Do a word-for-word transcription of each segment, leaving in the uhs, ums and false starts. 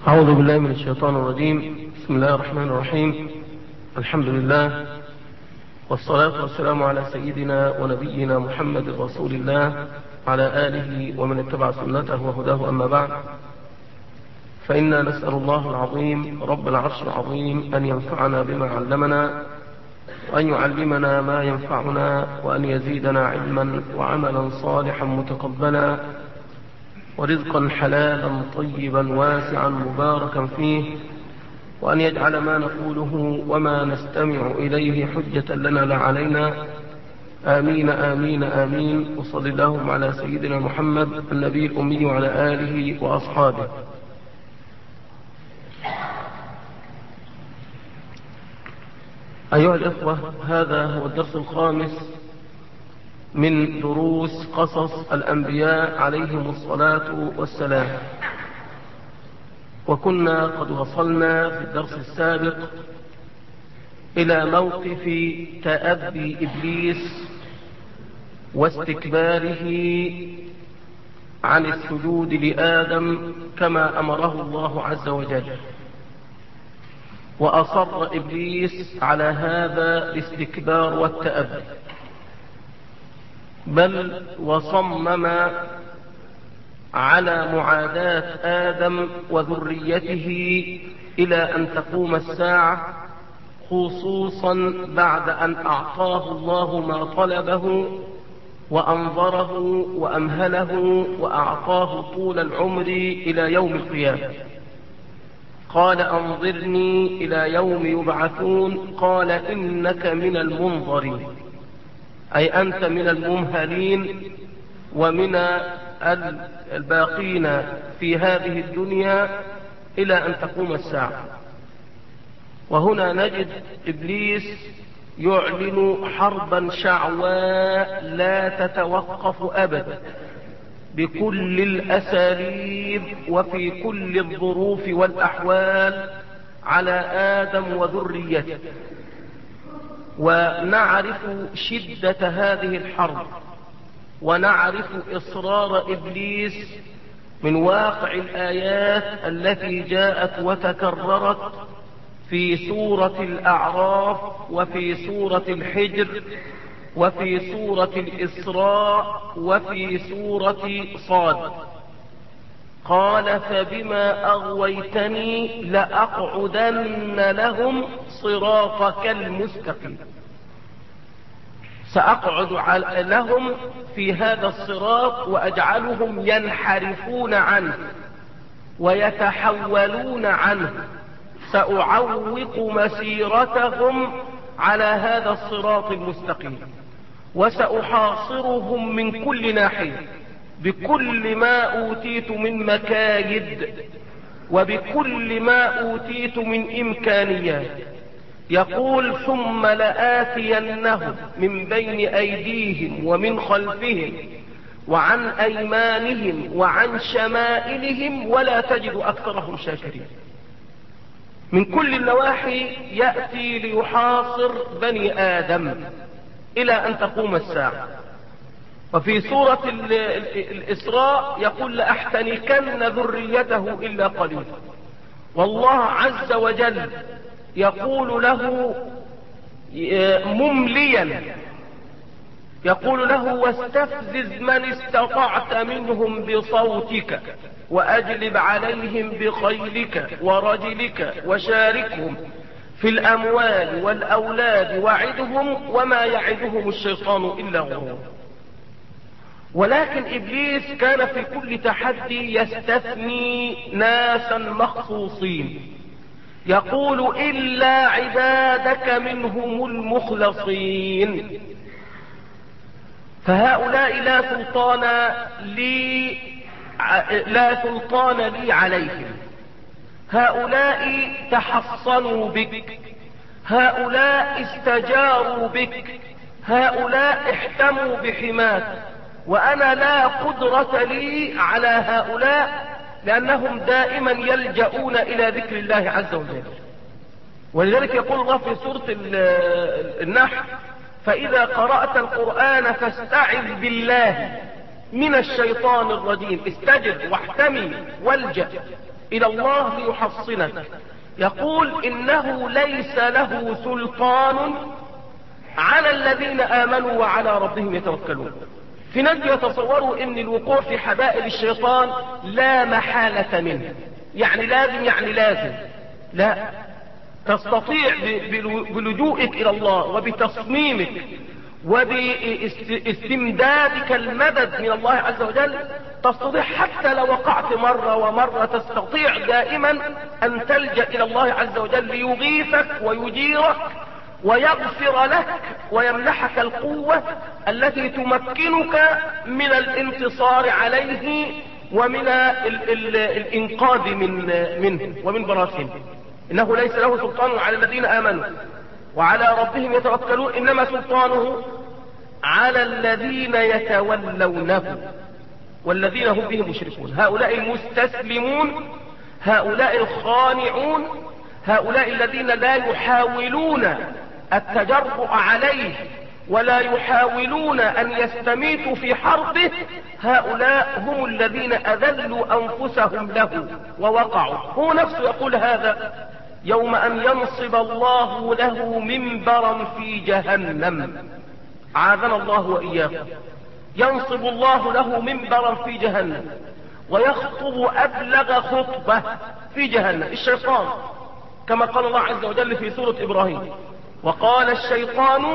أعوذ بالله من الشيطان الرجيم. بسم الله الرحمن الرحيم. الحمد لله والصلاة والسلام على سيدنا ونبينا محمد رسول الله وعلى آله ومن اتبع سنته وهداه، أما بعد، فإنا نسأل الله العظيم رب العرش العظيم أن ينفعنا بما علمنا، وأن يعلمنا ما ينفعنا، وأن يزيدنا علما وعملا صالحا متقبلا، ورزقا حلالا طيبا واسعا مباركا فيه، وأن يجعل ما نقوله وما نستمع إليه حجة لنا لا علينا. آمين آمين آمين. وصل اللهم على سيدنا محمد النبي الأمي وعلى آله وأصحابه. أيها الإخوة، هذا هو الدرس الخامس من دروس قصص الأنبياء عليهم الصلاة والسلام، وكنا قد وصلنا في الدرس السابق إلى موقف تأبي إبليس واستكباره عن السجود لآدم كما أمره الله عز وجل، وأصر إبليس على هذا الاستكبار والتأبي، بل وصمم على معاداة آدم وذريته إلى أن تقوم الساعة، خصوصا بعد أن أعطاه الله ما طلبه وأنظره وأمهله وأعطاه طول العمر إلى يوم القيامة. قال أنظرني إلى يوم يبعثون، قال إنك من المنظرين، أي أنت من الممهلين ومن الباقين في هذه الدنيا إلى أن تقوم الساعة. وهنا نجد إبليس يعلن حربا شعواء لا تتوقف أبدا بكل الأساليب وفي كل الظروف والأحوال على آدم وذريته. ونعرف شدة هذه الحرب، ونعرف إصرار إبليس من واقع الآيات التي جاءت وتكررت في سورة الأعراف وفي سورة الحجر وفي سورة الإسراء وفي سورة صاد. قال فبما أغويتني لأقعدن لهم صراطك المستقيم. سأقعد لهم في هذا الصراط وأجعلهم ينحرفون عنه ويتحولون عنه، سأعوق مسيرتهم على هذا الصراط المستقيم، وسأحاصرهم من كل ناحية بكل ما أوتيت من مكايد وبكل ما أوتيت من إمكانيات. يقول ثم لآتينهم من بين أيديهم ومن خلفهم وعن أيمانهم وعن شمائلهم ولا تجد أكثرهم شاكرين. من كل النواحي يأتي ليحاصر بني آدم إلى أن تقوم الساعة. وفي سورة الإسراء يقول لأحتنكن ذريته إلا قليلا. والله عز وجل يقول له ممليا، يقول له واستفزز من استطعت منهم بصوتك وأجلب عليهم بخيلك ورجلك وشاركهم في الأموال والأولاد وعدهم وما يعدهم الشيطان إلا غرور. ولكن إبليس كان في كل تحدي يستثني ناسا مخصوصين، يقول إلا عبادك منهم المخلصين، فهؤلاء لا سلطان لي لا سلطان لي عليهم، هؤلاء تحصنوا بك، هؤلاء استجاروا بك، هؤلاء احتموا بحماك، وأنا لا قدرة لي على هؤلاء لأنهم دائما يلجؤون إلى ذكر الله عز وجل. ولذلك يقول الله في سورة النحل فإذا قرأت القرآن فاستعذ بالله من الشيطان الرجيم، استجر واحتمي والجأ إلى الله ليحصنك. يقول إنه ليس له سلطان على الذين آمنوا وعلى ربهم يتوكلون. في ناس يتصوروا ان الوقوع في حبائل الشيطان لا محالة منه، يعني لازم يعني لازم. لا، تستطيع بلجوئك الى الله وبتصميمك وباستمدادك المدد من الله عز وجل، تستطيع حتى لو وقعت مرة ومرة تستطيع دائما ان تلجأ الى الله عز وجل ليغيثك ويجيرك ويغفر لك ويمنحك القوة التي تمكنك من الانتصار عليه ومن ال ال الانقاذ من منه ومن براثنه. انه ليس له سلطان على الذين امنوا وعلى ربهم يتوكلون، انما سلطانه على الذين يتولونه والذين هم به مشركون. هؤلاء المستسلمون، هؤلاء الخانعون، هؤلاء الذين لا يحاولون التجرؤ عليه ولا يحاولون ان يستميتوا في حربه، هؤلاء هم الذين اذلوا انفسهم له ووقعوا. هو نفسه يقول هذا يوم ان ينصب الله له منبرا في جهنم، عاذنا الله واياكم. ينصب الله له منبرا في جهنم ويخطب ابلغ خطبة في جهنم، الشيطان، كما قال الله عز وجل في سورة ابراهيم: وقال الشيطان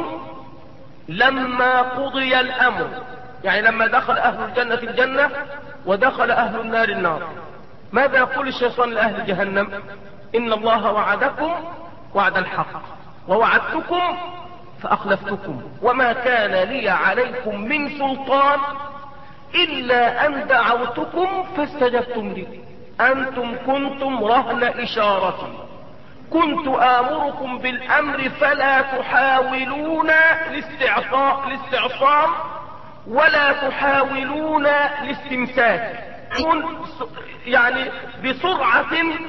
لما قضي الامر، يعني لما دخل اهل الجنة الجنة ودخل اهل النار النار، ماذا يقول الشيطان لاهل جهنم؟ ان الله وعدكم وعد الحق ووعدتكم فاخلفتكم وما كان لي عليكم من سلطان الا ان دعوتكم فاستجبتم لي انتم كنتم رهن اشارتي كنت آمركم بالأمر فلا تحاولون الاستعصاء الاستعصام ولا تحاولون الاستمساك، يعني بسرعة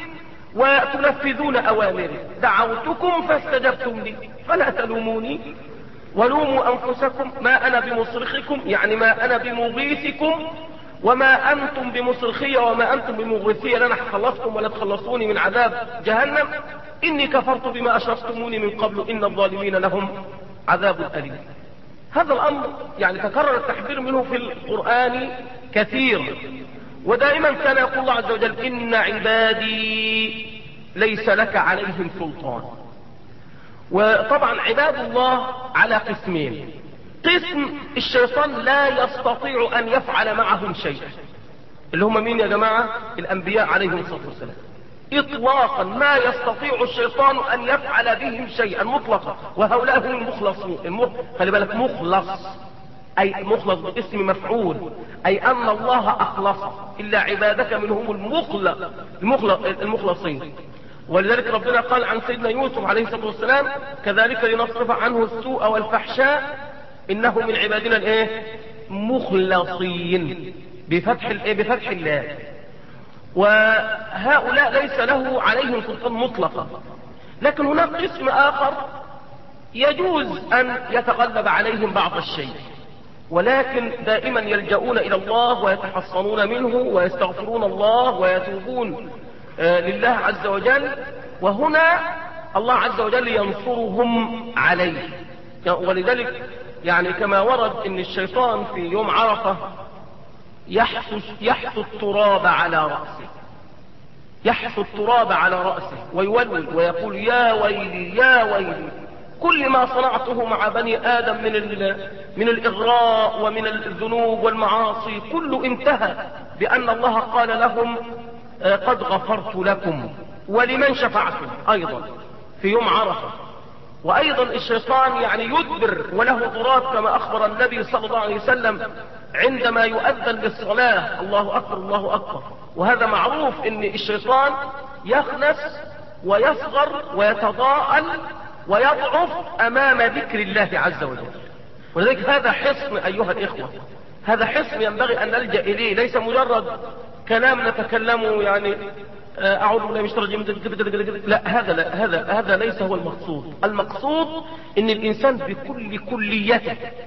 وتنفذون أوامري. دعوتكم فاستجبتم لي فلا تلوموني ولوموا أنفسكم ما أنا بمصرخكم، يعني ما أنا بمغيثكم وما أنتم بمصرخي وما أنتم بمغيثي، لن أخلصكم ولا تخلصوني من عذاب جهنم. إني كفرت بما أشركتموني من قبل إن الظالمين لهم عذاب أليم. هذا الأمر يعني تكرر التحذير منه في القرآن كثير، ودائما كان يقول الله عز وجل: إن عبادي ليس لك عليهم سلطان. وطبعا عباد الله على قسمين: قسم الشيطان لا يستطيع أن يفعل معهم شيئا، اللي هم مين يا جماعة؟ الأنبياء عليهم الصلاة والسلام. إطلاقا ما يستطيع الشيطان أن يفعل بهم شيئا مطلقا، وهؤلاء هم المخلصون. المخ... خلي بالك، مخلص أي مخلص باسم مفعول، أي أن الله أخلص إلا عبادك منهم المخلص المخلص المخلصين. ولذلك ربنا قال عن سيدنا يوسف عليه الصلاة والسلام: كذلك لنصرف عنه السوء والفحشاء إنه من عبادنا الايه؟ مخلصين، بفتح الايه؟ بفتح الله. وهؤلاء ليس له عليهم سلطان مطلقا. لكن هناك قسم آخر يجوز أن يتغلب عليهم بعض الشيء، ولكن دائما يلجؤون إلى الله ويتحصنون منه ويستغفرون الله ويتوبون آه لله عز وجل، وهنا الله عز وجل ينصرهم عليه. ولذلك يعني كما ورد ان الشيطان في يوم عرفة يحث يحث التراب على رأسه، يحث التراب على رأسه ويولول ويقول: يا ويلي يا ويلي، كل ما صنعته مع بني آدم من من الإغراء ومن الذنوب والمعاصي كله انتهى بأن الله قال لهم: قد غفرت لكم ولمن شفعتم، أيضا في يوم عرفة. وأيضا الشيطان يعني يدبر وله ضرات كما أخبر النبي صلى الله عليه وسلم عندما يؤذن للصلاة: الله أكبر الله أكبر. وهذا معروف ان الشيطان يخنس ويصغر ويتضاءل ويضعف أمام ذكر الله عز وجل. ولذلك هذا حصن أيها الإخوة، هذا حصن ينبغي أن نلجأ إليه، ليس مجرد كلام نتكلمه يعني أعوذ بالله من الشيطان الرجيم، لا، هذا لا هذا هذا ليس هو المقصود. المقصود ان الانسان بكل كليته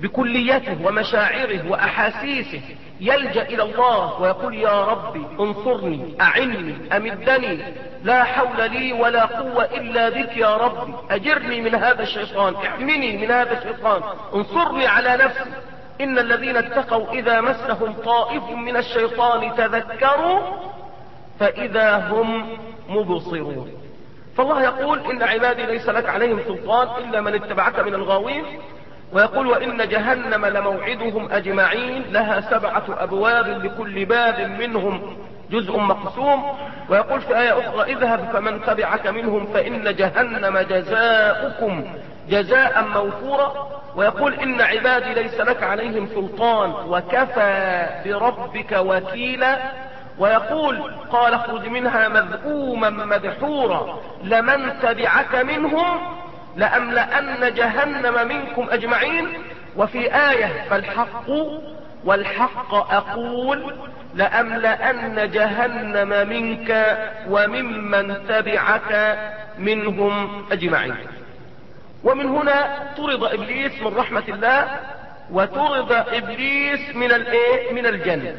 بكليته ومشاعره وأحاسيسه يلجأ إلى الله ويقول يا ربي انصرني أعني أمدني، لا حول لي ولا قوة إلا بك يا ربي، أجرني من هذا الشيطان، احمني من هذا الشيطان، انصرني على نفسي. إن الذين اتقوا إذا مسهم طائف من الشيطان تذكروا فإذا هم مبصرون. فالله يقول إن عبادي ليس لك عليهم سلطان إلا من اتبعك من الغاوين، ويقول وإن جهنم لموعدهم أجمعين لها سبعة أبواب لكل باب منهم جزء مقسوم. ويقول في آية أخرى اذهب فمن تبعك منهم فإن جهنم جزاؤكم جزاء موفورا. ويقول إن عبادي ليس لك عليهم سلطان وكفى بربك وكيلا. ويقول قال اخرج منها مذءوما مدحورا لمن تبعك منهم لأملأن جهنم منكم أجمعين. وفي آية فالحق والحق أقول لأملأن جهنم منك وممن تبعك منهم أجمعين. ومن هنا طرد إبليس من رحمة الله، وطرد إبليس من الايه من الجنة.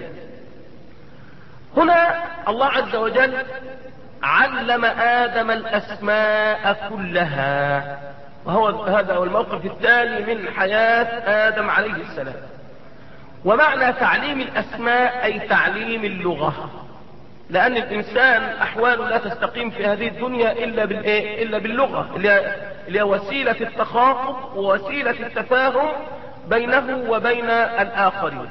هنا الله عز وجل علم آدم الأسماء كلها، وهو هذا هو الموقف التالي من حياة آدم عليه السلام. ومعنى تعليم الأسماء أي تعليم اللغة، لأن الإنسان أحواله لا تستقيم في هذه الدنيا إلا بالإيه؟ إلا باللغة اللي هي وسيلة التخاطب ووسيلة التفاهم بينه وبين الآخرين.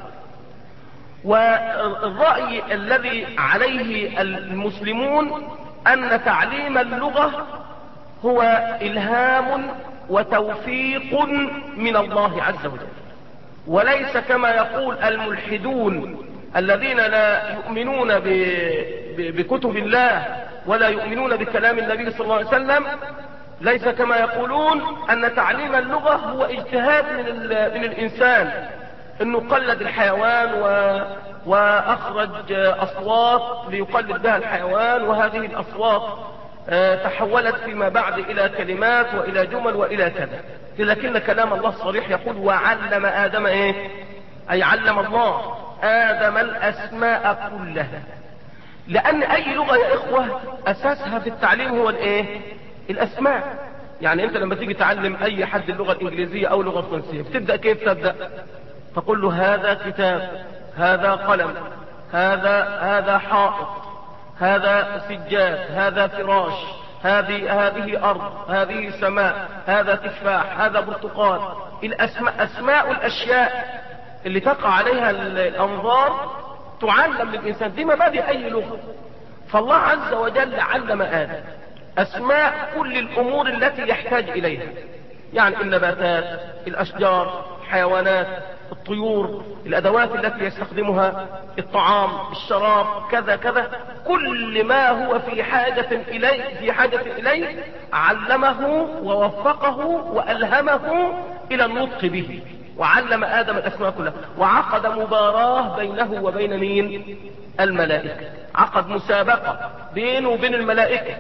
والرأي الذي عليه المسلمون أن تعليم اللغة هو إلهام وتوفيق من الله عز وجل، وليس كما يقول الملحدون الذين لا يؤمنون بكتب الله ولا يؤمنون بكلام النبي صلى الله عليه وسلم. ليس كما يقولون أن تعليم اللغة هو اجتهاد من, من الإنسان، انه قلد الحيوان و... واخرج اصوات ليقلد بها الحيوان، وهذه الاصوات اه تحولت فيما بعد الى كلمات والى جمل والى كذا. لكن كلام الله صريح يقول وعلم ادم ايه؟ اي علم الله ادم الاسماء كلها. لان اي لغة يا اخوة اساسها في التعليم هو الايه؟ الاسماء. يعني انت لما تيجي تعلم اي حد اللغة الانجليزية او اللغة الفرنسية بتبدأ كيف تبدأ؟ تقول له هذا كتاب، هذا قلم، هذا هذا حائط، هذا سجاد، هذا فراش، هذه هذه أرض، هذه سماء، هذا تفاح، هذا برتقال. الأسماء أسماء الأشياء اللي تقع عليها الأنظار تعلم للإنسان، دي مبادئ أي لغة. فالله عز وجل علم آدم أسماء كل الأمور التي يحتاج إليها، يعني النباتات، الأشجار، الحيوانات، الطيور، الأدوات التي يستخدمها، الطعام، الشراب، كذا كذا، كل ما هو في حاجة إليه في حاجة إليه علمه ووفقه وألهمه إلى النطق به. وعلم آدم الأسماء كلها، وعقد مباراة بينه وبين مين؟ الملائكة. عقد مسابقة بينه وبين الملائكة.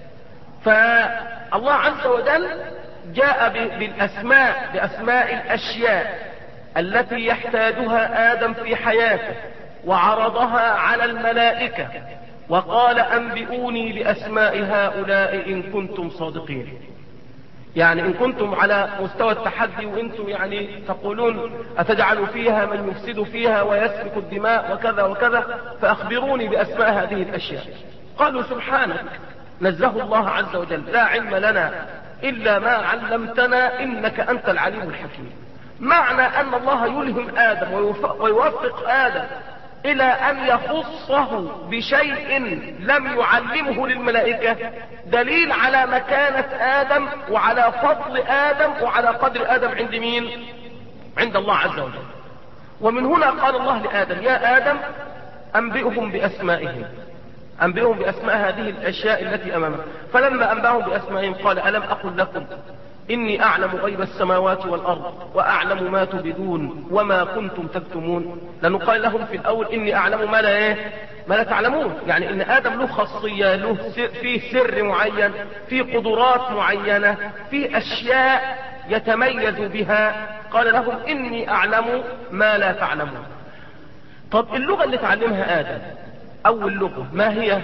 فالله عز وجل جاء بالأسماء بأسماء الأشياء التي يحتاجها آدم في حياته، وعرضها على الملائكة وقال أنبئوني بأسماء هؤلاء إن كنتم صادقين. يعني إن كنتم على مستوى التحدي وإنتم يعني تقولون أتجعل فيها من يفسد فيها ويسفك الدماء وكذا وكذا، فأخبروني بأسماء هذه الأشياء. قالوا سبحانك، نزه الله عز وجل، لا علم لنا إلا ما علمتنا إنك أنت العليم الحكيم. معنى أن الله يلهم آدم ويوفق آدم إلى أن يخصه بشيء لم يعلمه للملائكة دليل على مكانة آدم وعلى فضل آدم وعلى قدر آدم عند مين؟ عند الله عز وجل. ومن هنا قال الله لآدم يا آدم أنبئهم بأسمائهم، أنبئهم بأسماء هذه الأشياء التي أمامك. فلما أنبأهم بأسمائهم قال ألم أقل لكم إني أعلم غيب السماوات والأرض وأعلم ما تبدون وما كنتم تكتمون. لأنه قال لهم في الأول إني أعلم ما لا إيه؟ ما لا تعلمون. يعني إن آدم له خاصية، له سر، فيه سر معين، فيه قدرات معينة، فيه أشياء يتميز بها؟ قال لهم إني أعلم ما لا تعلمون. طب اللغة اللي تعلمها آدم أول لغة ما هي؟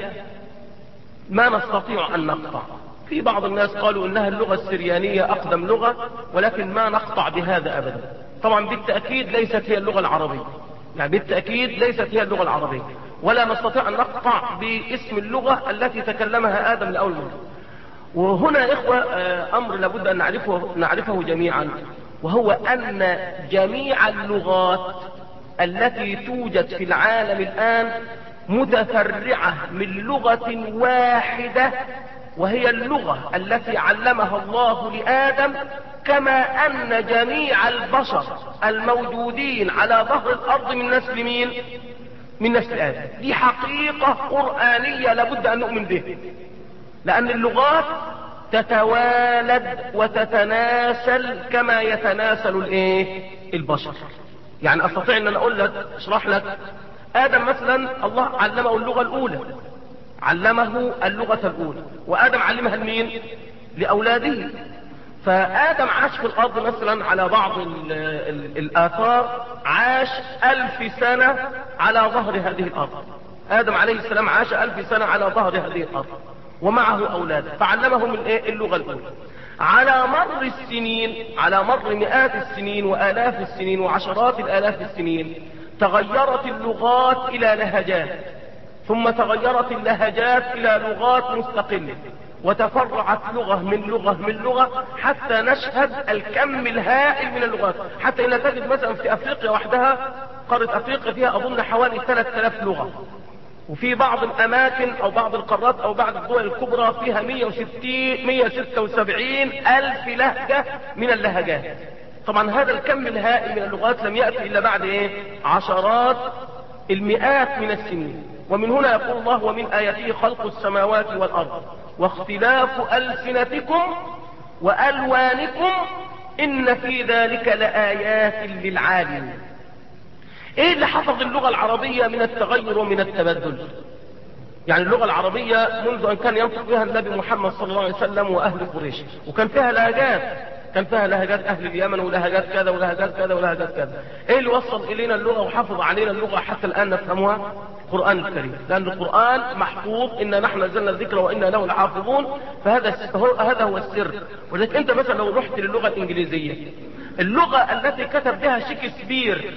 ما نستطيع أن نقطع. في بعض الناس قالوا إنها اللغة السريانية أقدم لغة، ولكن ما نقطع بهذا أبدا. طبعا بالتأكيد ليست هي اللغة العربية، يعني بالتأكيد ليست هي اللغة العربية، ولا نستطيع أن نقطع باسم اللغة التي تكلمها آدم لأول مرة. وهنا يا إخوة أمر لابد أن نعرفه, نعرفه جميعا، وهو أن جميع اللغات التي توجد في العالم الآن متفرعة من لغة واحدة، وهي اللغة التي علمها الله لآدم، كما أن جميع البشر الموجودين على ظهر الأرض من نسل مين؟ من نسل آدم. دي حقيقة قرآنية لابد أن نؤمن بها، لأن اللغات تتوالد وتتناسل كما يتناسل الايه؟ البشر. يعني استطيع ان انا اقول لك اشرح لك ادم مثلا الله علمه اللغة الاولى، علمه اللغة الاولى، وادم علمها لمين؟ لاولاده. فادم عاش في الارض مثلا على بعض ال ال الاثار عاش الف سنة على ظهر هذه الارض. ادم عليه السلام عاش الف سنة على ظهر هذه الارض ومعه اولاده، فعلمهم اللغة الاولى. على مر السنين، على مر مئات السنين والاف السنين وعشرات الالاف السنين، تغيرت اللغات الى لهجات، ثم تغيرت اللهجات الى لغات مستقلة، وتفرعت لغة من لغة من لغة حتى نشهد الكم الهائل من اللغات. حتى ان تجد مثلا في افريقيا وحدها، قارة افريقيا فيها اظن حوالي ثلاثة آلاف لغة، وفي بعض الاماكن او بعض القارات او بعض الدول الكبرى فيها مئة وستين مئة وستة وسبعين الف لهجة من اللهجات. طبعا هذا الكم الهائل من اللغات لم يأتي الا بعد ايه؟ عشرات المئات من السنين. ومن هنا يقول الله: ومن آياته خلق السماوات والأرض واختلاف ألسنتكم وألوانكم إن في ذلك لآيات للعالمين. ايه اللي حفظ اللغة العربية من التغير ومن التبدل؟ يعني اللغة العربية منذ ان كان ينطق بها النبي محمد صلى الله عليه وسلم واهل قريش، وكان فيها لهجات، كان فيها لهجات اهل اليمن ولهجات كذا ولهجات كذا ولهجات كذا. ايه اللي وصل الينا اللغة وحفظ علينا اللغة حتى الان نفهمها؟ القرآن الكريم، لان القرآن محفوظ، إنا نحن نزلنا الذكر وإنا له لحافظون. فهذا هذا هو السر. ولذلك انت مثلا لو رحت للغة الانجليزية، اللغة التي كتب بها شكسبير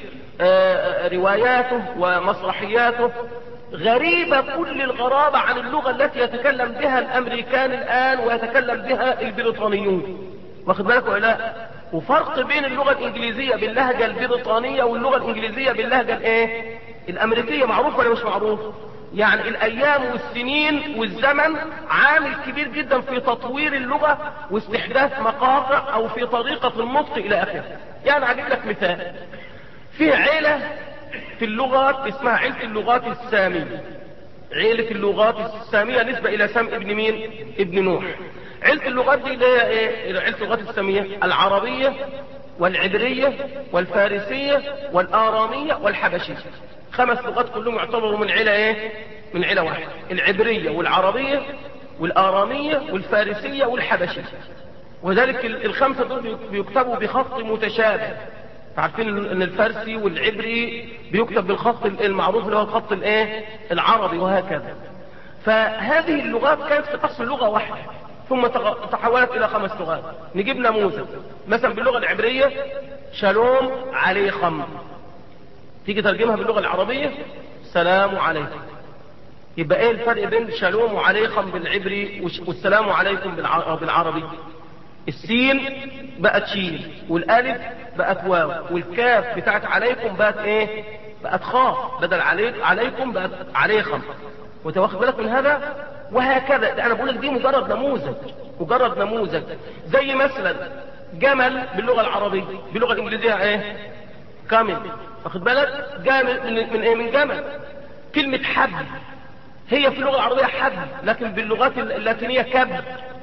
رواياته ومسرحياته غريبة كل الغرابة عن اللغة التي يتكلم بها الامريكان الان ويتكلم بها البريطانيون. واخد بالك ولا لا؟ وفرق بين اللغة الانجليزية باللهجة البريطانية واللغة الانجليزية باللهجة الايه؟ الامريكية. معروف ولا مش معروف؟ يعني الايام والسنين والزمن عامل كبير جدا في تطوير اللغة واستحداث مقاطع او في طريقة النطق الى اخره. يعني هجيب لك مثال. في عيلة في اللغات اسمها عيلة اللغات السامية. عيلة اللغات السامية نسبة الى سام ابن مين؟ ابن نوح. عيلة اللغات دي اللي هي ايه؟ عيلة اللغات السامية: العربية والعبرية والفارسية والآرامية والحبشية. خمس لغات كلهم يعتبروا من عيلة ايه؟ من عيلة واحدة: العبرية والعربية والآرامية والفارسية والحبشية. وذلك الخمسة دول بيكتبوا بخط متشابه. عارفين ان الفارسي والعبري بيكتب بالخط المعروف اللي هو الخط الايه؟ العربي، وهكذا. فهذه اللغات كانت في اصل لغة واحدة، ثم تحولت الى خمس لغات. نجيب نموذج مثلا باللغة العبرية: شالوم عليكم. تيجي ترجمها باللغة العربية: سلام عليكم. يبقى ايه الفرق بين شالوم وعليكم بالعبري والسلام عليكم بالعربي؟ السين بقت شين، والالف بقت واو، والكاف بتاعت عليكم بقت ايه؟ بقت خاء، بدل عليك عليكم بقت عليكم. وتاخد بالك من هذا؟ وهكذا. ده انا بقول لك دي مجرد نموذج، مجرد نموذج. زي مثلا جمل باللغة العربية، باللغة الانجليزية ايه؟ كامل. واخد بالك؟ جمل من, من ايه؟ من جمل. كلمة حبل هي في اللغة العربية حبل، لكن باللغات اللاتينية كبل.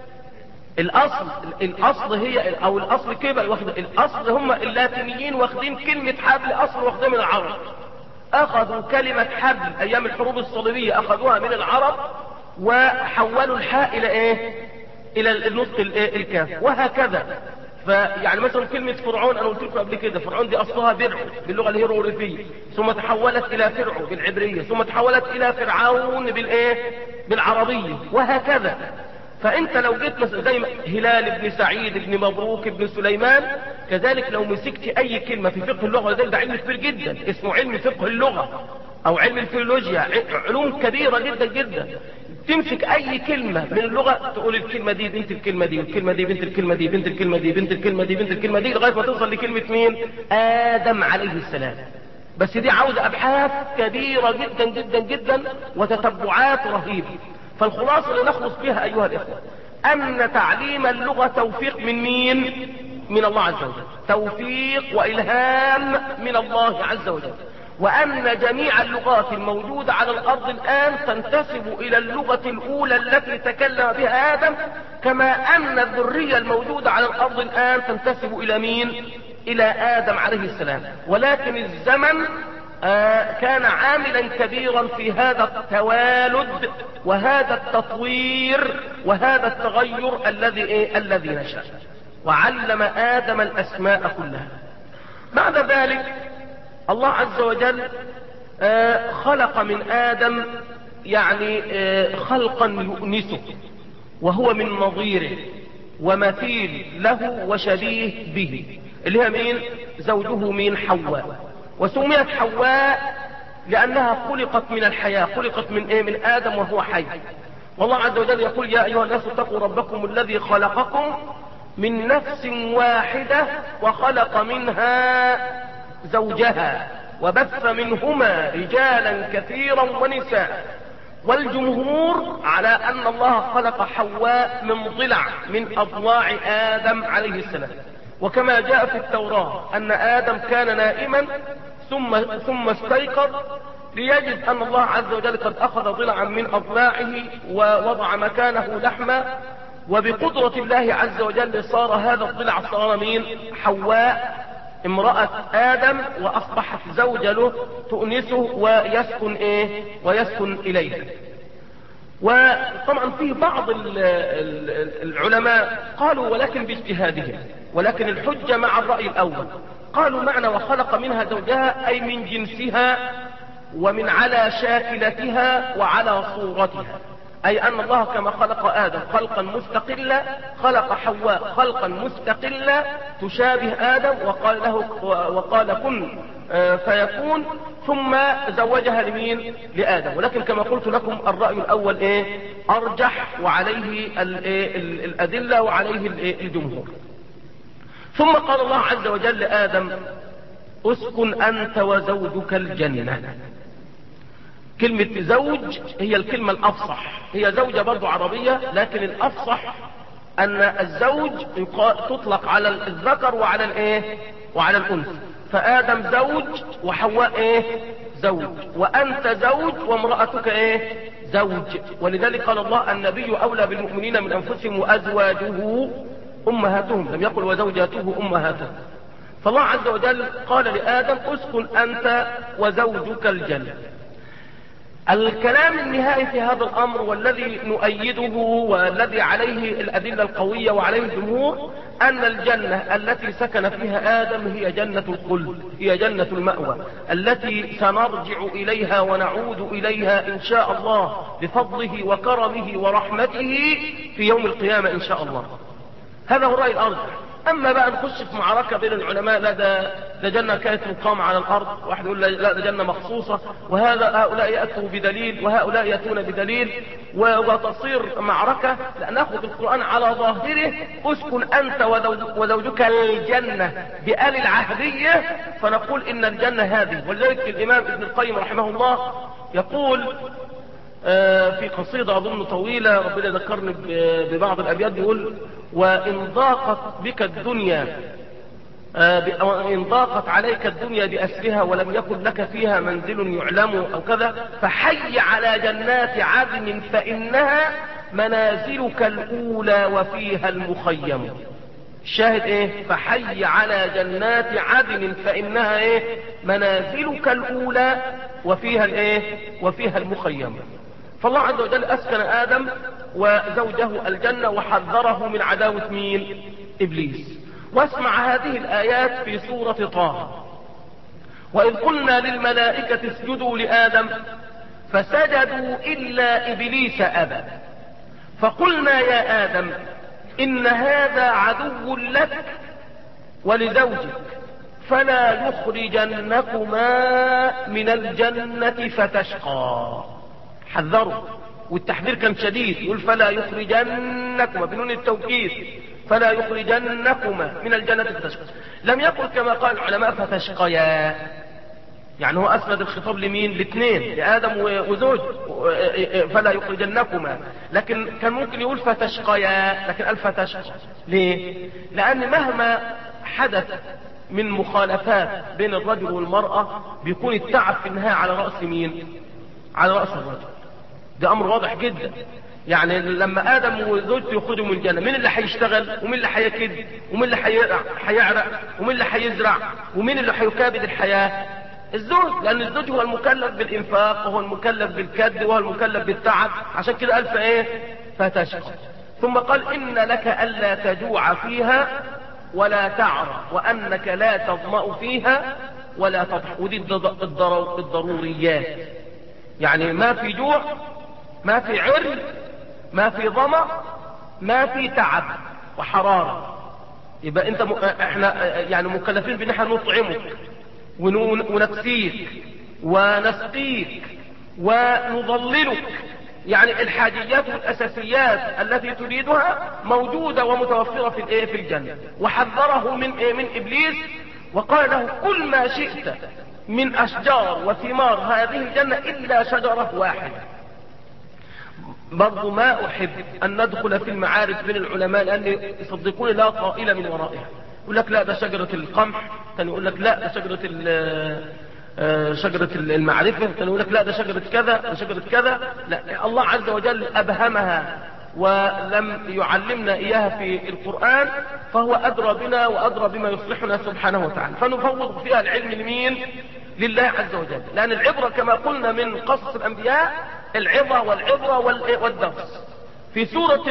الاصل الاصل هي او الاصل كبل، واخد الاصل هم اللاتينيين واخدين كلمة حبل اصل واخدين من العرب. اخذوا كلمة حبل ايام الحروب الصليبية، اخذوها من العرب وحولوا الحاء الى ايه؟ الى النطق الكاف، وهكذا. فيعني مثلا كلمة فرعون انا قلت لكم قبل كده، فرعون دي اصلها برع باللغة الهيروغليفية، ثم تحولت الى فرعو بالعبرية، ثم تحولت الى فرعون بالايه بالعربية، وهكذا. فانت لو جيت مثلا زي هلال بن سعيد بن مبروك بن سليمان، كذلك لو مسكت اي كلمة في فقه اللغة، وذلك ده علم كبير جدا اسمه علم فقه اللغة او علم الفيولوجيا، علوم كبيرة جدا جدا. تمسك اي كلمة من اللغة تقول الكلمة دي بنت الكلمة دي، والكلمة دي بنت الكلمة دي، بنت الكلمة دي بنت الكلمة دي، بنت الكلمة دي، لغاية ما توصل لكلمة مين؟ آدم عليه السلام. بس دي عاوزة ابحاث كبيرة جدا جدا جدا وتتبعات رهيبة. فالخلاصة اللي نخلص بها ايها الاخوة ان تعليم اللغة توفيق من مين؟ من الله عز وجل، توفيق والهام من الله عز وجل. وأن جميع اللغات الموجودة على الأرض الآن تنتسب إلى اللغة الأولى التي تكلم بها آدم، كما أن الذرية الموجودة على الأرض الآن تنتسب إلى مين؟ إلى آدم عليه السلام. ولكن الزمن آه كان عاملا كبيرا في هذا التوالد وهذا التطوير وهذا التغير الذي إيه؟ الذي نشأ. وعلم آدم الأسماء كلها. بعد ذلك الله عز وجل آه خلق من آدم يعني آه خلقا يؤنسه، وهو من نظيره ومثيل له وشبيه به، اللي هي مين؟ زوجه مين؟ حواء. وسميت حواء لأنها خلقت من الحياة، خلقت من إيه؟ من آدم وهو حي. والله عز وجل يقول يا أيها الناس اتقوا ربكم الذي خلقكم من نفس واحدة وخلق منها زوجها وبث منهما رجالا كثيرا ونساء. والجمهور على أن الله خلق حواء من ضلع من أضلاع آدم عليه السلام. وكما جاء في التوراة أن آدم كان نائما ثم, ثم استيقظ ليجد أن الله عز وجل قد أخذ ضلعا من أضلاعه ووضع مكانه لحما، وبقدرة الله عز وجل صار هذا الضلع صار مين؟ حواء امرأة آدم، وأصبحت زوجة له تؤنسه ويسكن إيه؟ ويسكن إليه. وطبعا في بعض العلماء قالوا ولكن باجتهادهم، ولكن الحجة مع الرأي الأول. قالوا معنى وخلق منها زوجها أي من جنسها ومن على شاكلتها وعلى صورتها، أي أن الله كما خلق آدم خلقا مستقلا خلق حواء خلقا مستقلا تشابه آدم، وقال له وقال كن فيكون، ثم زوجها لمين؟ لآدم. ولكن كما قلت لكم الرأي الأول إيه؟ أرجح، وعليه الأدلة وعليه الجمهور. ثم قال الله عز وجل لآدم اسكن أنت وزوجك الجنة. كلمة زوج هي الكلمة الأفصح، هي زوجة برضو عربية، لكن الأفصح أن الزوج تطلق على الذكر وعلى الإيه؟ وعلى الأنثى. فآدم زوج وحواء إيه؟ زوج، وأنت زوج وامرأتك إيه؟ زوج. ولذلك قال الله النبي أولى بالمؤمنين من أنفسهم وأزواجه أمهاتهم، لم يقل وزوجاته أمهاتهم. فالله عز وجل قال لآدم اسكن أنت وزوجك الجنة. الكلام النهائي في هذا الأمر والذي نؤيده والذي عليه الأدلة القوية وعليه الجمهور أن الجنة التي سكن فيها آدم هي جنة الخلد، هي جنة المأوى التي سنرجع إليها ونعود إليها إن شاء الله بفضله وكرمه ورحمته في يوم القيامة إن شاء الله. هذا هو الرأي الأرجح. أما بقى نخش في معركة بين العلماء، لا ده ده جنة كانت مقامة على الأرض، واحد يقول لا ده جنة مخصوصة، وهذا هؤلاء يأتوا بدليل وهؤلاء يأتون بدليل، وتصير معركة. لا، نأخذ القرآن على ظاهره اسكن أنت وزوجك الجنة بآل العهدية، فنقول إن الجنة هذه. ولذلك الإمام ابن القيم رحمه الله يقول في قصيدة أظن طويلة، ربنا ذكرني ببعض الأبيات، يقول وإن ضاقت بك الدنيا وإن ضاقت عليك الدنيا بأسرها ولم يكن لك فيها منزل يعلم أو كذا، فحي على جنات عدن فإنها منازلك الأولى وفيها المخيم. الشاهد ايه؟ فحي على جنات عدن فإنها ايه؟ منازلك الأولى وفيها الايه؟ وفيها المخيم. فالله عز وجل أسكن آدم وزوجه الجنة وحذره من عداوة مين؟ إبليس. واسمع هذه الآيات في سورة طه: وإذ قلنا للملائكة اسجدوا لآدم فسجدوا إلا إبليس أبى فقلنا يا آدم إن هذا عدو لك ولزوجك فلا يخرجنكما من الجنة فتشقى. حذروا، والتحذير كان شديد، يقول فلا يخرجنكما بنون التوكيد، فلا يخرجنكما من الجنة فتشقى. لم يقل كما قال العلماء فتشقيا، يعني هو أسند الخطاب لمين؟ لاثنين، لآدم وزوج، فلا يخرجنكما، لكن كان ممكن يقول فتشقيا، لكن قال فتشقى. ليه؟ لأن مهما حدث من مخالفات بين الرجل والمرأة بيكون التعب في النهاية على رأس مين؟ على رأس الرجل. ده أمر واضح جدا. يعني لما آدم وزوجته يخرجوا من الجنة، مين اللي هيشتغل ومين اللي هيكد ومين اللي هيعرق ومين اللي هيزرع ومين اللي هيكابد الحياة؟ الزوج، لأن الزوج هو المكلف بالإنفاق وهو المكلف بالكد وهو المكلف بالتعب. عشان كده قال فإيه؟ فتشقى. ثم قال إن لك ألا تجوع فيها ولا تعرى وأنك لا تظمأ فيها ولا تضحك. ودي الضروريات، يعني ما في جوع، ما في عري، ما في ظمأ، ما في تعب وحرارة. يبقى انت م... احنا يعني مكلفين بان احنا نطعمك ونكسيك ونسقيك ونظللك، يعني الحاجيات والاساسيات التي تريدها موجودة ومتوفرة في الايه في الجنة. وحذره من ايه؟ من ابليس، وقال له كل ما شئت من اشجار وثمار هذه الجنة الا شجرة واحدة. برضو ما احب ان ندخل في المعارف بين العلماء، لان يصدقون لا طائل من ورائها. يقول لك لا ده شجرة القمح، كان يقول لك لا ده شجرة شجرة المعرفة، كان يقول لك لا ده شجرة كذا ده شجرة كذا. لا، الله عز وجل ابهمها ولم يعلمنا اياها في القرآن، فهو ادرى بنا وادرى بما يصلحنا سبحانه وتعالى. فنفوض فيها العلم لمين؟ لله عز وجل. لان العبرة كما قلنا من قصص الانبياء العظة والعبرة والدرس. في سورة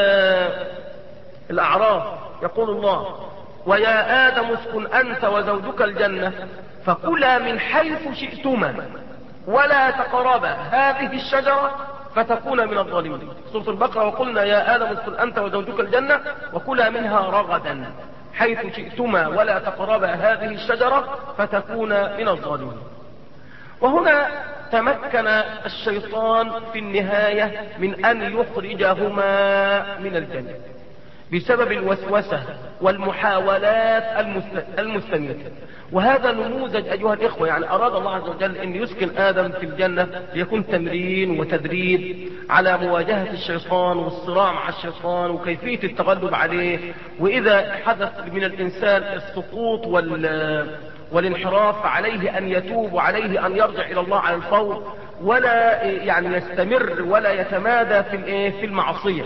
الأعراف يقول الله: ويا آدم اسكن أنت وزوجك الجنة فكلا من حيث شئتما ولا تقربا هذه الشجرة فتكونا من الظالمين. سورة البقرة: وقلنا يا آدم اسكن أنت وزوجك الجنة وكلا منها رغدا حيث شئتما ولا تقربا هذه الشجرة فتكونا من الظالمين. وهنا تمكن الشيطان في النهاية من أن يخرجهما من الجنة بسبب الوسوسة والمحاولات المستمرة. وهذا نموذج أيها الإخوة، يعني أراد الله عز وجل أن يسكن آدم في الجنة ليكون تمرين وتدريب على مواجهة الشيطان والصراع مع الشيطان وكيفية التغلب عليه. وإذا حدث من الإنسان السقوط وال والانحراف عليه أن يتوب وعليه أن يرجع إلى الله على الفور، ولا يعني يستمر ولا يتمادى في في المعصية.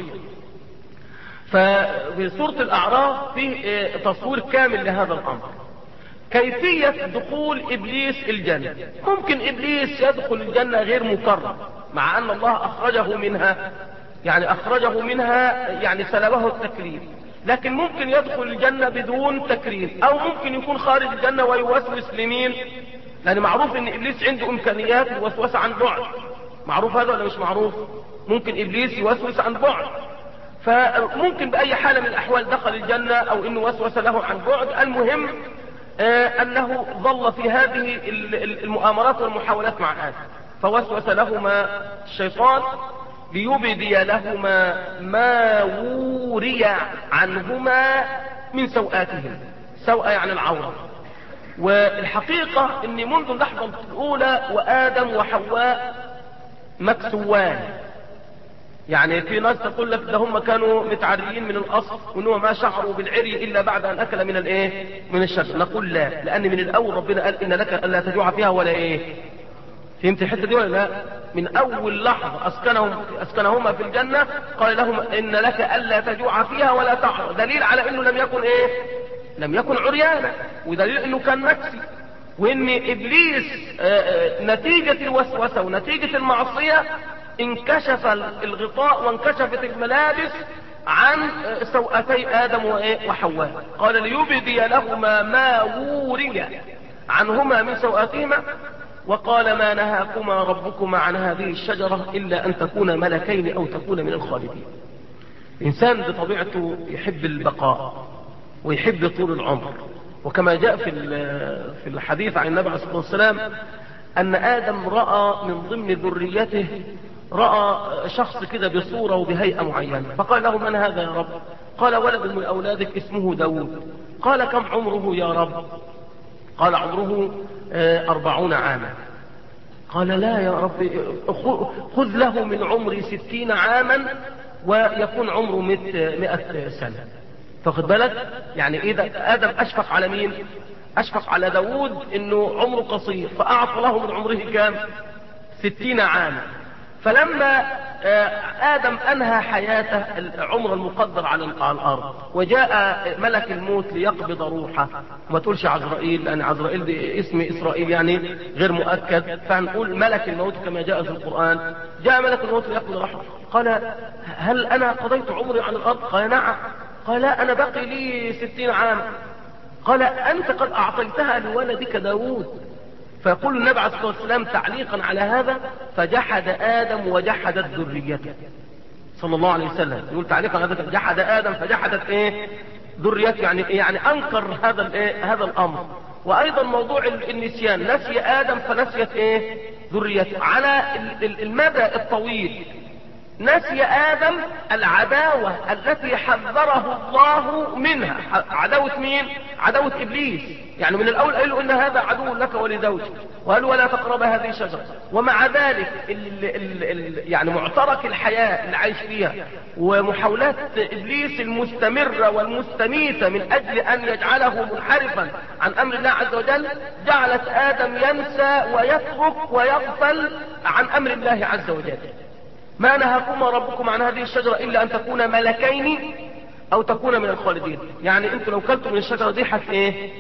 ففي سورة الأعراف فيه تصوير كامل لهذا الأمر. كيفية دخول إبليس الجنة: ممكن إبليس يدخل الجنة غير مكرم، مع أن الله أخرجه منها، يعني أخرجه منها يعني سلبه التكليف، لكن ممكن يدخل الجنة بدون تكريم، او ممكن يكون خارج الجنة ويوسوس لمين؟ لان معروف ان ابليس عنده امكانيات الوسوسة عن بعد. معروف هذا ولا مش معروف؟ ممكن ابليس يوسوس عن بعد، فممكن باي حالة من الاحوال دخل الجنة او انه وسوس له عن بعد. المهم آه انه ظل في هذه المؤامرات والمحاولات مع آدم، فوسوس لهما الشيطان ليبدي لهما ما وري عنهما من سوآتهم. سوء يعني العورة. والحقيقة ان منذ اللحظة الاولى وآدم وحواء مكسوان. يعني في ناس تقول لك ده هم كانوا متعريين من الاصل وانهم ما شعروا بالعري الا بعد ان اكل من الايه من الشجر. نقول لا، لان من الاول ربنا قال ان لك الا تجوع فيها ولا ايه. فهمت الحته دي ولا لا؟ من اول لحظه اسكنهم اسكنهما في الجنه قال لهم ان لك الا تجوع فيها ولا تعرى، دليل على انه لم يكن ايه لم يكن عريانا، ودليل انه كان مكسي. وان ابليس نتيجه الوسوسه ونتيجه المعصيه انكشف الغطاء وانكشفت الملابس عن سوءتي آدم وحواء. قال ليبدي لهما ما وري عنهما من سوءتهما، وقال ما نهاكما ربكما عن هذه الشجرة إلا أن تكونا ملكين أو تكونا من الخالدين. الإنسان بطبيعته يحب البقاء ويحب طول العمر، وكما جاء في في الحديث عن النبي عليه الصلاة والسلام أن آدم رأى من ضمن ذريته، رأى شخص كده بصورة وبهيئة معينة، فقال له من هذا يا رب؟ قال ولد من أولادك اسمه داود. قال كم عمره يا رب؟ قال عمره أربعون عاما. قال لا يا رب، خذ له من عمري ستين عاما ويكون عمره مئة سنة. فخذ بالك يعني إذا آدم أشفق على مين؟ أشفق على داود إنه عمره قصير، فأعطى له من عمره كام؟ ستين عاما. فلما آدم أنهى حياته العمر المقدر على الأرض، وجاء ملك الموت ليقبض روحه، وما تقولش عزرائيل لأن عزرائيل دي اسم إسرائيل يعني غير مؤكد، فنقول ملك الموت كما جاء في القرآن. جاء ملك الموت ليقبض روحه، قال هل أنا قضيت عمري على الأرض؟ قال نعم. قال لا، أنا بقي لي ستين عام. قال أنت قد أعطيتها لولدك داود. فيقول النبي عليه الصلاة والسلام تعليقا على هذا فجحد آدم وجحدت ذريته صلى الله عليه وسلم. يقول تعليقا على هذا جحد آدم فجحدت ايه ذريته، يعني يعني أنكر هذا الايه هذا الأمر. وأيضا موضوع النسيان، نسي آدم فنسيت ايه ذريته على المدى الطويل. نسي آدم العداوة التي حذره الله منها. عداوة مين؟ عداوة إبليس. يعني من الأول قالوا إن هذا عدو لك ولزوجك، وقالوا ولا تقرب هذه الشجرة. ومع ذلك ال ال ال يعني معترك الحياة اللي عايش فيها ومحاولات إبليس المستمرة والمستميتة من أجل أن يجعله منحرفا عن أمر الله عز وجل، جعلت آدم ينسى ويترك ويغفل عن أمر الله عز وجل. ما نهاكما ربكم عن هذه الشجرة إلا أن تكونا ملكين أو تكونا من الخالدين. يعني أنتم لو كلتم من الشجرة دي حت إيه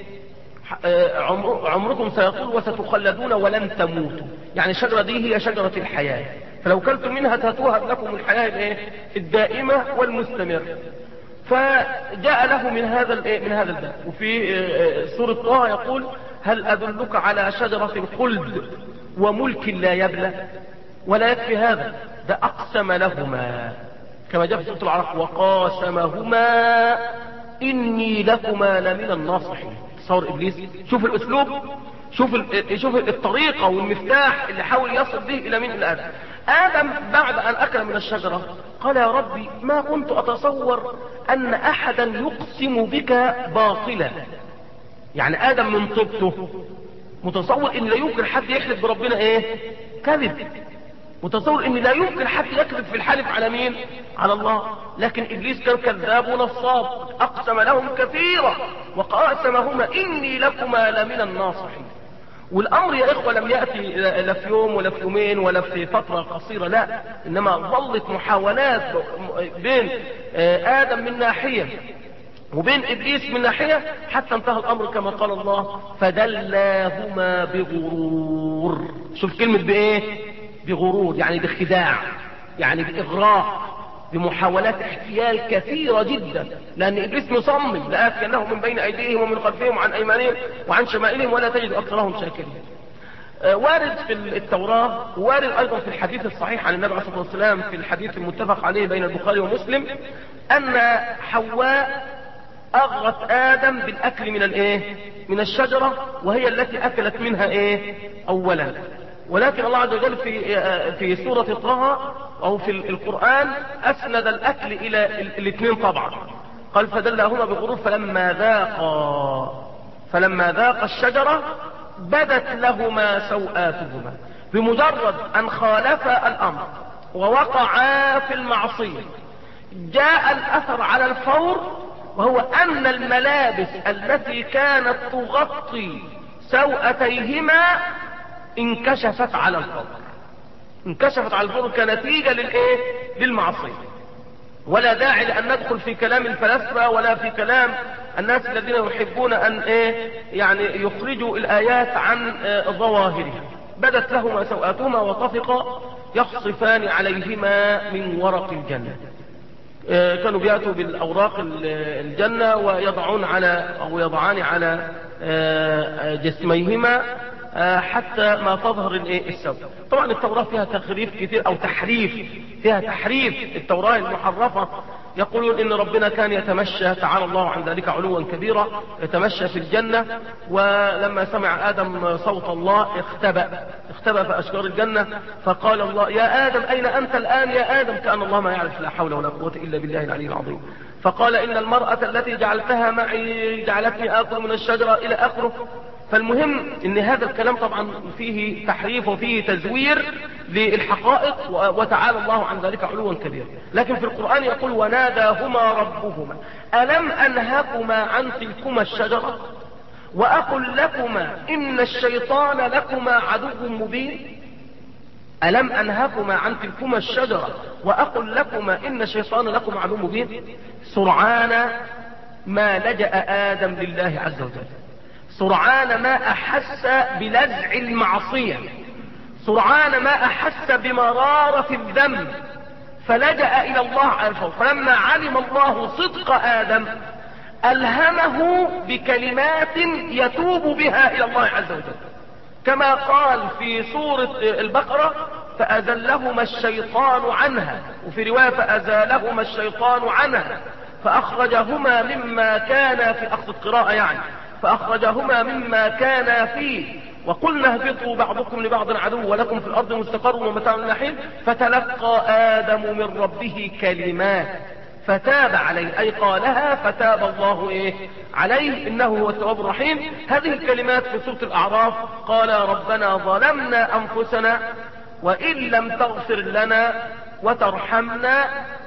عمر عمركم سيطول وستخلدون ولن تموتوا. يعني الشجرة دي هي شجرة الحياة، فلو كلتم منها تتوهب لكم الحياة الإيه الدائمة والمستمرة. فجاء له من هذا الإيه من هذا الباب. وفي سورة طه يقول هل أدلك على شجرة الخلد وملك لا يبلى؟ ولا يكفي هذا، ده أقسم لهما كما جاء في سورة العراق وقاسمهما إني لكما لمن الناصحين. تصور إبليس، شوف الأسلوب، شوف شوف الطريقة والمفتاح اللي حاول يصل به إلى من الآدم. آدم بعد أن أكل من الشجرة قال يا ربي ما كنت أتصور أن أحدا يقسم بك باطلا. يعني آدم من طبته متصور إن لا يمكن حد يحلف بربنا إيه كذب، متصور ان لا يمكن حد يكذب في الحلف على مين؟ على الله. لكن ابليس كان كذاب ونصاب، اقسم لهم كثيرا وقاسمهما اني لكما لمن الناصحين. والامر يا اخوة لم يأتي لا في يوم ولا في يومين ولا في فترة قصيرة، لا، انما ظلت محاولات بين ادم من ناحية وبين ابليس من ناحية حتى انتهى الامر كما قال الله فدلاهما بغرور. شوف كلمة بايه؟ بغرور، يعني بخداع، يعني بإغراء، بمحاولات احتيال كثيرة جدا. لأن إبليس مصمم لآتينهم من بين أيديهم ومن خلفهم وعن أيمانهم وعن شمائلهم ولا تجد أكثرهم شاكرين. آه وارد في التوراة، وارد أيضا في الحديث الصحيح عن النبي عليه الصلاة والسلام في الحديث المتفق عليه بين البخاري ومسلم أن حواء أغرت آدم بالأكل من الإيه؟ من الشجرة، وهي التي أكلت منها إيه؟ أولا. ولكن الله عز وجل في في سورة طه أو في القرآن أسند الأكل إلى الاثنين طبعا. قال فدلهما بغرور فلما ذاقا فلما ذاقا الشجرة بدت لهما سوآتهما. بمجرد أن خالفا الأمر ووقعا في المعصية جاء الأثر على الفور، وهو أن الملابس التي كانت تغطي سوءتيهما انكشفت على الفور. انكشفت على الفور كنتيجة للايه للمعصية. ولا داعي لأن ندخل في كلام الفلاسفة ولا في كلام الناس الذين يحبون أن ايه يعني يخرجوا الآيات عن اه ظواهرها. بدت لهما سوآتهما وطفقا يخصفان عليهما من ورق الجنة. كانوا بيأتوا بالأوراق الجنة ويضعون على أو يضعان على جسميهما حتى ما تظهر السوء. طبعا التوراة فيها تخريف كثير أو تحريف، فيها تحريف. التوراة المحرفة يقولون إن ربنا كان يتمشى، تعالى الله عن ذلك علوا كبيرا، يتمشى في الجنة، ولما سمع آدم صوت الله اختبأ اختبأ في أشجار الجنة، فقال الله يا آدم أين أنت الآن يا آدم؟ كأن الله ما يعرف لا حول ولا قوة إلا بالله العلي العظيم. فقال إن المرأة التي جعلتها معي جعلتني آكل من الشجرة إلى آخره. فالمهم ان هذا الكلام طبعا فيه تحريف وفيه تزوير للحقائق، وتعالى الله عن ذلك علوا كبيرا. لكن في القرآن يقول وناداهما ربهما ألم أنهكما عن تلكما الشجرة وأقل لكما إن الشيطان لكما عدو مبين. ألم أنهكما عن تلكما الشجرة وأقل لكما إن الشيطان لكما عدو مبين. سرعان ما لجأ آدم لله عز وجل، سرعان ما أحس بلذع المعصية، سرعان ما أحس بمرارة الذنب، فلجأ إلى الله عز وجل. فلما علم الله صدق آدم ألهمه بكلمات يتوب بها إلى الله عز وجل، كما قال في سورة البقرة فأزلهما الشيطان عنها، وفي رواية فأزالهما الشيطان عنها فأخرجهما مما كان في أخذ القراءة يعني فأخرجهما مما كان فيه وقلنا اهبطوا بعضكم لبعض عدو ولكم في الأرض مستقر ومتاع إلى حين فتلقى آدم من ربه كلمات فتاب عليه، أي قالها فتاب الله إيه عليه إنه هو التواب الرحيم. هذه الكلمات في سورة الأعراف قال ربنا ظلمنا أنفسنا وإن لم تغفر لنا وترحمنا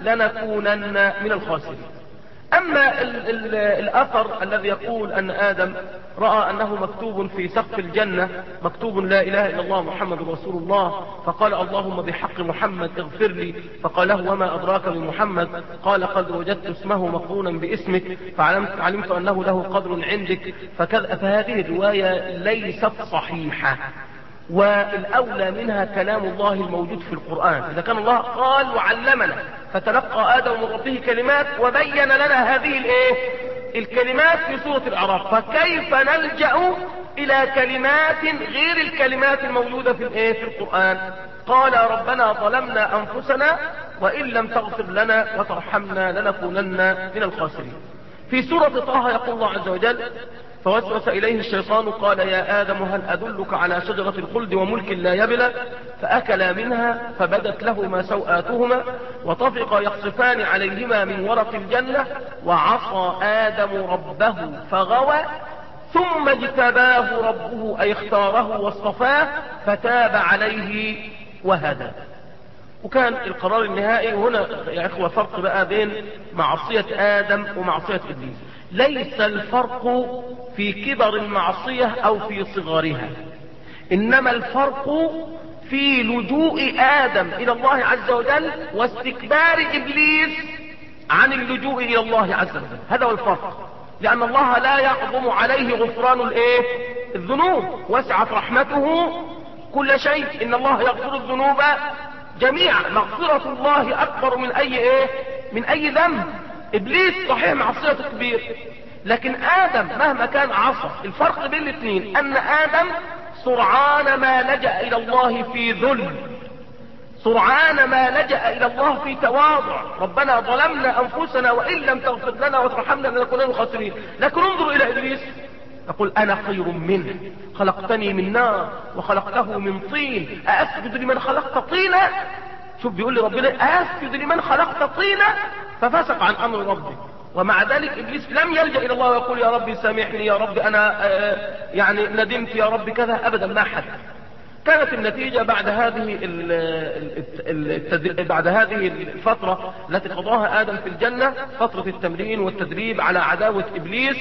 لنكونن من الخاسرين. أما ال ال الأثر الذي يقول أن آدم رأى أنه مكتوب في سقف الجنة مكتوب لا إله إلا الله محمد رسول الله، فقال اللهم بحق محمد اغفر لي، فقال له وما أدراك بمحمد؟ قال قد وجدت اسمه مقرونا باسمك فعلمت علمت أنه له قدر عندك. فهذه الرواية ليست صحيحة، والأولى منها كلام الله الموجود في القرآن. إذا كان الله قال وعلمنا فتلقى آدم من ربه كلمات وبين لنا هذه الايه الكلمات في سورة الأعراف، فكيف نلجأ إلى كلمات غير الكلمات الموجودة في الايه في القرآن؟ قال ربنا ظلمنا أنفسنا وإن لم تغفر لنا وترحمنا لنكونن من الخاسرين. في سورة طه يقول الله عز وجل فوسوس إليه الشيطان قال يا آدم هل أدلك على شجرة الخلد وملك لا يبلى؟ فأكلا منها فبدت لهما سوآتهما وطفقا يخصفان عليهما من ورق الجنة وعصى آدم ربه فغوى ثم اجتباه ربه أي اختاره واصطفاه فتاب عليه وهدى. وكان القرار النهائي هنا يا إخوة فرق بقى بين معصية آدم ومعصية إبليس. ليس الفرق في كبر المعصية أو في صغرها، إنما الفرق في لجوء آدم إلى الله عز وجل واستكبار إبليس عن اللجوء إلى الله عز وجل. هذا هو الفرق، لأن الله لا يعظم عليه غفران الإيه؟ الذنوب، وسعت رحمته كل شيء، إن الله يغفر الذنوب جميعا، مغفرة الله أكبر من أي إيه؟ من أي ذنب. إبليس صحيح معصيته كبير، لكن آدم مهما كان عصى. الفرق بين الاثنين أن آدم سرعان ما لجأ إلى الله في ذل، سرعان ما لجأ إلى الله في تواضع، ربنا ظلمنا أنفسنا وإن لم تغفر لنا وترحمنا لنكونن من الخاسرين. لكن انظروا إلى إبليس يقول أنا خير منه خلقتني من نار وخلقته من طين أأسجد لمن خلقت طينا. شوف بيقول لي ربنا أسجد لمن خلقت طينا، ففسق عن أمر ربه. ومع ذلك إبليس لم يلجأ إلى الله ويقول يا ربي سامحني يا رب أنا يعني ندمت يا رب كذا، أبدا ما حد. كانت النتيجة بعد هذه التدريب بعد هذه الفترة التي قضاها آدم في الجنة، فترة التمرين والتدريب على عداوة إبليس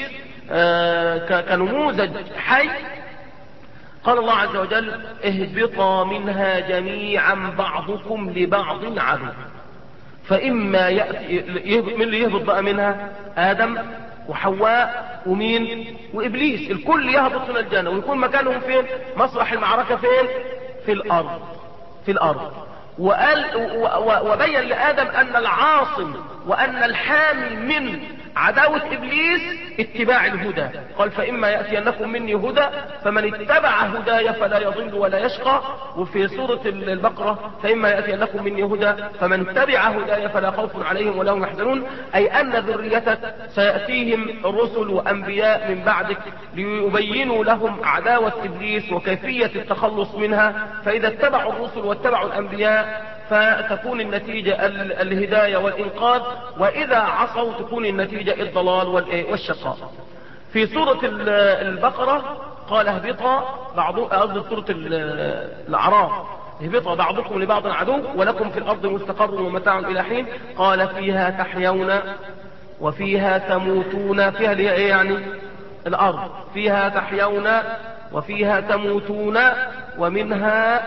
كنموذج حي، قال الله عز وجل اهبطا منها جميعا بعضكم لبعض عدو. فإما يأتي من اللي يهبط بقى منها؟ آدم وحواء ومين؟ وإبليس. الكل يهبط من الجنة ويكون مكانهم فين؟ مسرح المعركة فين؟ في الأرض في الأرض وقال وبين لآدم أن العاصم وأن الحامي من عداوة إبليس اتباع الهدى. قال فإما يأتينكم مني هدى فمن اتبع هداي فلا يضل ولا يشقى. وفي سورة البقرة فإما يأتينكم مني هدى فمن تبع هداي فلا خوف عليهم ولا هم يحزنون، أي أن ذريتك سيأتيهم رسل وأنبياء من بعدك ليبينوا لهم عداوة إبليس وكيفية التخلص منها. فإذا اتبعوا الرسل واتبعوا الأنبياء فتكون النتيجة الهداية والإنقاذ، وإذا عصوا تكون النتيجة الضلال والشقاء. في سورة البقرة قال اهبطا بعض قصد سورة الأعراف اهبطا بعضكم لبعض عدو ولكم في الأرض مستقر ومتاع إلى حين. قال فيها تحيون وفيها تموتون. فيها اللي هي ايه يعني الأرض. فيها تحيون وفيها تموتون ومنها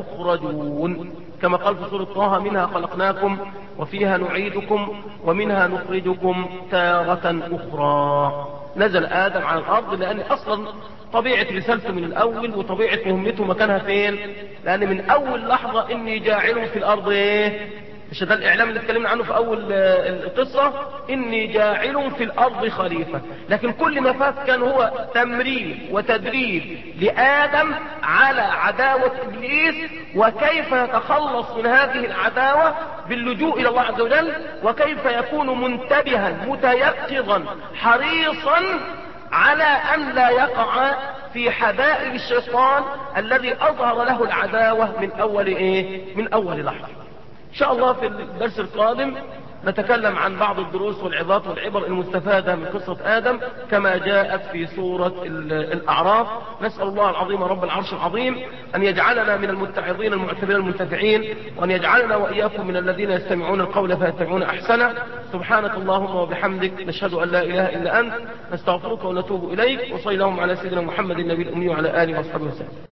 تخرجون، كما قال في سورة طه منها خلقناكم وفيها نعيدكم ومنها نخرجكم تارة أخرى. نزل آدم على الأرض لأن أصلا طبيعة رسالته من الأول وطبيعة مهمته مكانها فين؟ لأن من أول لحظة إني جاعل في الأرض إيه؟ مش ده الإعلام اللي اتكلمنا عنه في أول القصة، إني جاعل في الأرض خليفة. لكن كل ما فات كان هو تمرين وتدريب لآدم على عداوة إبليس وكيف يتخلص من هذه العداوة باللجوء إلى الله عز وجل، وكيف يكون منتبها متيقظا حريصا على أن لا يقع في حبائل الشيطان الذي أظهر له العداوة من أول إيه؟ من أول لحظة. إن شاء الله في الدرس القادم نتكلم عن بعض الدروس والعظات والعبر المستفادة من قصة آدم كما جاءت في سورة الأعراف. نسأل الله العظيم رب العرش العظيم أن يجعلنا من المتعظين المعتبرين المنتفعين، وأن يجعلنا وإياكم من الذين يستمعون القول فيتبعون أحسنه. سبحانك اللهم وبحمدك نشهد أن لا إله إلا أنت نستغفرك ونتوب إليك. وصلى اللهم على سيدنا محمد النبي الأمي وعلى آله وصحبه وسلم.